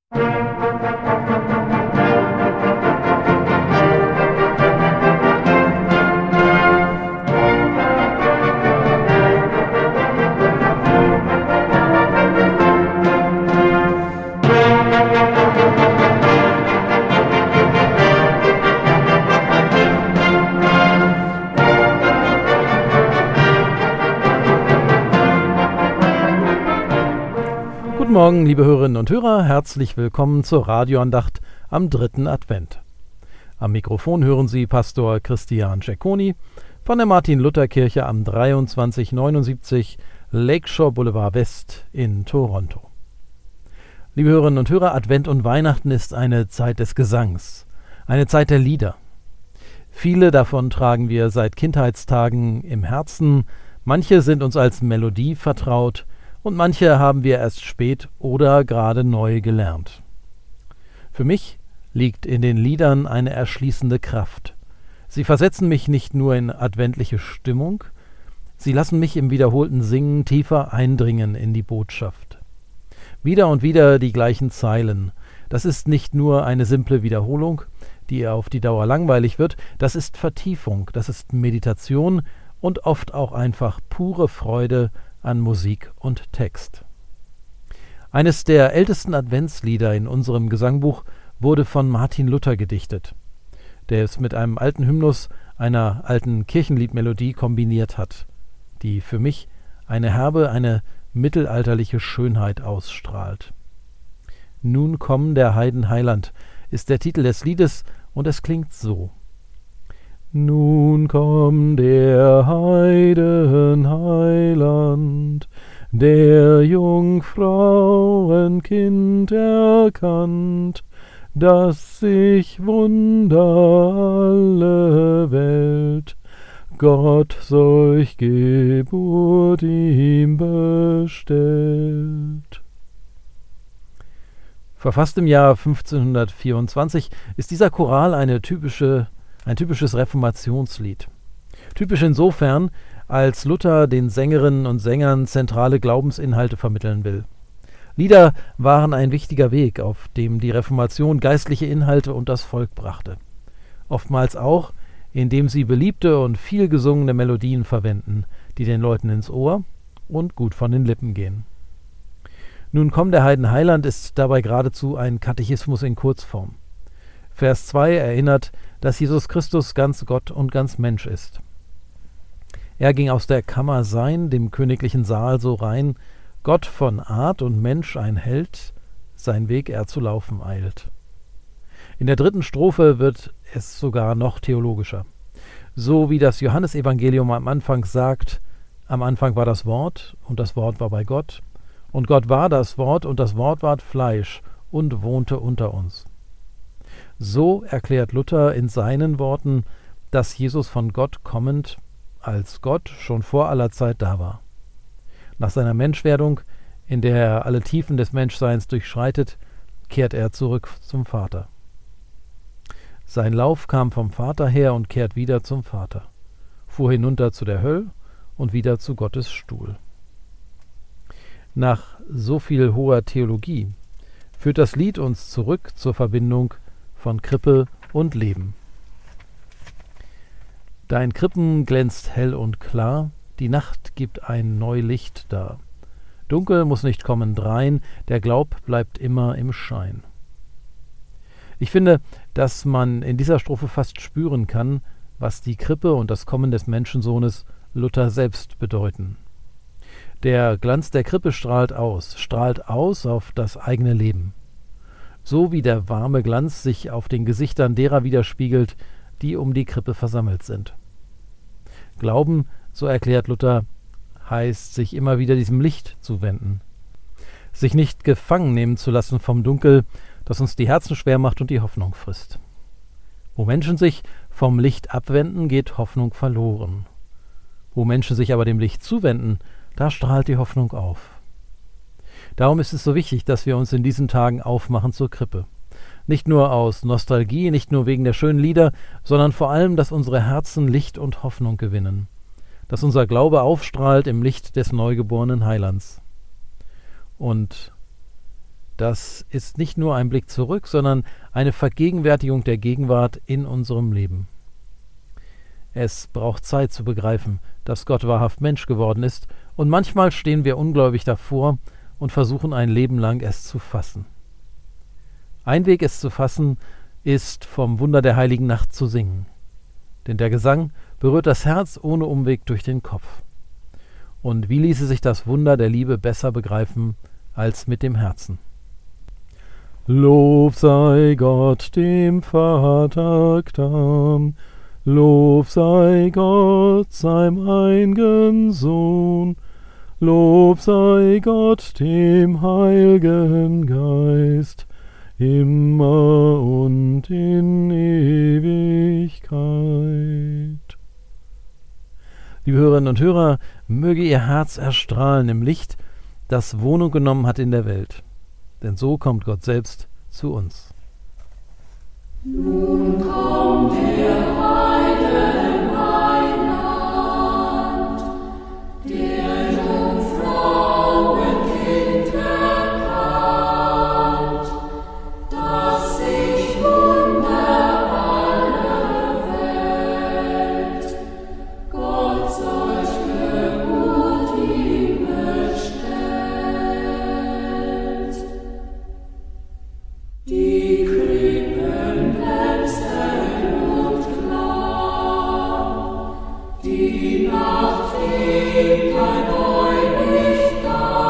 Guten Morgen, liebe Hörerinnen und Hörer, herzlich willkommen zur Radioandacht am 3. Advent. Am Mikrofon hören Sie Pastor Christian Cecconi von der Martin-Luther-Kirche am 2379 Lakeshore Boulevard West in Toronto. Liebe Hörerinnen und Hörer, Advent und Weihnachten ist eine Zeit des Gesangs, eine Zeit der Lieder. Viele davon tragen wir seit Kindheitstagen im Herzen, manche sind uns als Melodie vertraut, und manche haben wir erst spät oder gerade neu gelernt. Für mich liegt in den Liedern eine erschließende Kraft. Sie versetzen mich nicht nur in adventliche Stimmung, sie lassen mich im wiederholten Singen tiefer eindringen in die Botschaft. Wieder und wieder die gleichen Zeilen. Das ist nicht nur eine simple Wiederholung, die auf die Dauer langweilig wird, das ist Vertiefung, das ist Meditation und oft auch einfach pure Freude an Musik und Text. Eines der ältesten Adventslieder in unserem Gesangbuch wurde von Martin Luther gedichtet, der es mit einem alten Hymnus, einer alten Kirchenliedmelodie kombiniert hat, die für mich eine herbe, eine mittelalterliche Schönheit ausstrahlt. »Nun komm, der Heiden Heiland« ist der Titel des Liedes und es klingt so. Nun komm der Heiden Heiland, der Jungfrauenkind erkannt, dass sich wunder alle Welt, Gott solch Geburt ihm bestellt. Verfasst im Jahr 1524 ist dieser Choral ein typisches Reformationslied. Typisch insofern, als Luther den Sängerinnen und Sängern zentrale Glaubensinhalte vermitteln will. Lieder waren ein wichtiger Weg, auf dem die Reformation geistliche Inhalte und das Volk brachte. Oftmals auch, indem sie beliebte und viel gesungene Melodien verwenden, die den Leuten ins Ohr und gut von den Lippen gehen. Nun komm, der Heiden Heiland ist dabei geradezu ein Katechismus in Kurzform. Vers 2 erinnert, dass Jesus Christus ganz Gott und ganz Mensch ist. Er ging aus der Kammer sein, dem königlichen Saal so rein, Gott von Art und Mensch ein Held, sein Weg er zu laufen eilt. In der 3. Strophe wird es sogar noch theologischer. So wie das Johannesevangelium am Anfang sagt, am Anfang war das Wort und das Wort war bei Gott und Gott war das Wort und das Wort ward Fleisch und wohnte unter uns. So erklärt Luther in seinen Worten, dass Jesus von Gott kommend als Gott schon vor aller Zeit da war. Nach seiner Menschwerdung, in der er alle Tiefen des Menschseins durchschreitet, kehrt er zurück zum Vater. Sein Lauf kam vom Vater her und kehrt wieder zum Vater, fuhr hinunter zu der Hölle und wieder zu Gottes Stuhl. Nach so viel hoher Theologie führt das Lied uns zurück zur Verbindung von Krippe und Leben. Dein Krippen glänzt hell und klar, die Nacht gibt ein neu Licht dar. Dunkel muss nicht kommen drein, der Glaub bleibt immer im Schein. Ich finde, dass man in dieser Strophe fast spüren kann, was die Krippe und das Kommen des Menschensohnes Luther selbst bedeuten. Der Glanz der Krippe strahlt aus auf das eigene Leben. So wie der warme Glanz sich auf den Gesichtern derer widerspiegelt, die um die Krippe versammelt sind. Glauben, so erklärt Luther, heißt, sich immer wieder diesem Licht zuwenden. Sich nicht gefangen nehmen zu lassen vom Dunkel, das uns die Herzen schwer macht und die Hoffnung frisst. Wo Menschen sich vom Licht abwenden, geht Hoffnung verloren. Wo Menschen sich aber dem Licht zuwenden, da strahlt die Hoffnung auf. Darum ist es so wichtig, dass wir uns in diesen Tagen aufmachen zur Krippe. Nicht nur aus Nostalgie, nicht nur wegen der schönen Lieder, sondern vor allem, dass unsere Herzen Licht und Hoffnung gewinnen. Dass unser Glaube aufstrahlt im Licht des neugeborenen Heilands. Und das ist nicht nur ein Blick zurück, sondern eine Vergegenwärtigung der Gegenwart in unserem Leben. Es braucht Zeit zu begreifen, dass Gott wahrhaft Mensch geworden ist, und manchmal stehen wir ungläubig davor und versuchen ein Leben lang es zu fassen. Ein Weg, es zu fassen, ist vom Wunder der heiligen Nacht zu singen. Denn der Gesang berührt das Herz ohne Umweg durch den Kopf. Und wie ließe sich das Wunder der Liebe besser begreifen als mit dem Herzen? Lob sei Gott dem Vater Gnam, Lob sei Gott seinem eingen Sohn, Lob sei Gott dem Heiligen Geist, immer und in Ewigkeit. Liebe Hörerinnen und Hörer, möge Ihr Herz erstrahlen im Licht, das Wohnung genommen hat in der Welt. Denn so kommt Gott selbst zu uns. Nun kommt der Heiden Heiland, der Jungfrauenkind erkannt, das sich wunder alle Welt, Gott solch Geburt ihm bestellt. Die Krippen glänzen und klar, die Nacht liegt ein Neulicht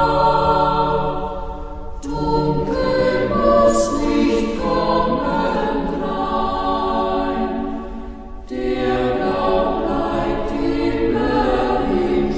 da, dunkel muss nicht kommen rein, der Glaub bleibt immer im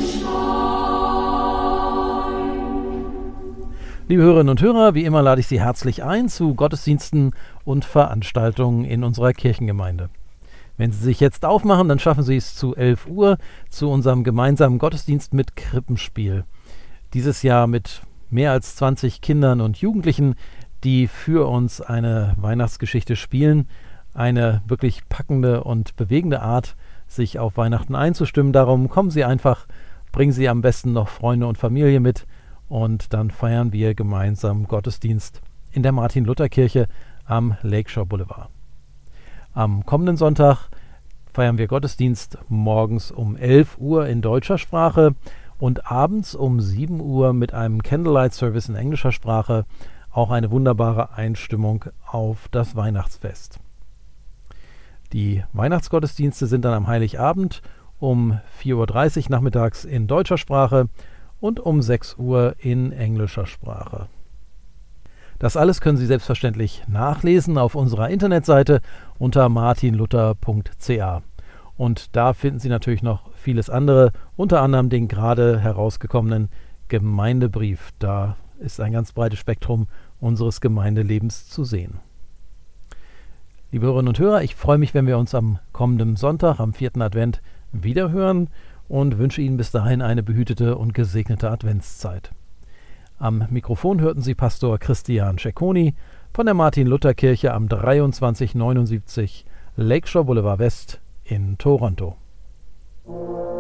Schein. Liebe Hörerinnen und Hörer, wie immer lade ich Sie herzlich ein zu Gottesdiensten und Veranstaltungen in unserer Kirchengemeinde. Wenn Sie sich jetzt aufmachen, dann schaffen Sie es zu 11 Uhr zu unserem gemeinsamen Gottesdienst mit Krippenspiel. Dieses Jahr mit mehr als 20 Kindern und Jugendlichen, die für uns eine Weihnachtsgeschichte spielen. Eine wirklich packende und bewegende Art, sich auf Weihnachten einzustimmen. Darum kommen Sie einfach, bringen Sie am besten noch Freunde und Familie mit und dann feiern wir gemeinsam Gottesdienst in der Martin-Luther-Kirche am Lakeshore Boulevard. Am kommenden Sonntag feiern wir Gottesdienst morgens um 11 Uhr in deutscher Sprache und abends um 7 Uhr mit einem Candlelight-Service in englischer Sprache, auch eine wunderbare Einstimmung auf das Weihnachtsfest. Die Weihnachtsgottesdienste sind dann am Heiligabend um 4:30 Uhr nachmittags in deutscher Sprache und um 6 Uhr in englischer Sprache. Das alles können Sie selbstverständlich nachlesen auf unserer Internetseite unter martinluther.ca. Und da finden Sie natürlich noch vieles andere, unter anderem den gerade herausgekommenen Gemeindebrief. Da ist ein ganz breites Spektrum unseres Gemeindelebens zu sehen. Liebe Hörerinnen und Hörer, ich freue mich, wenn wir uns am kommenden Sonntag, am 4. Advent, wiederhören und wünsche Ihnen bis dahin eine behütete und gesegnete Adventszeit. Am Mikrofon hörten Sie Pastor Christian Cecconi von der Martin-Luther-Kirche am 2379 Lakeshore Boulevard West in Toronto.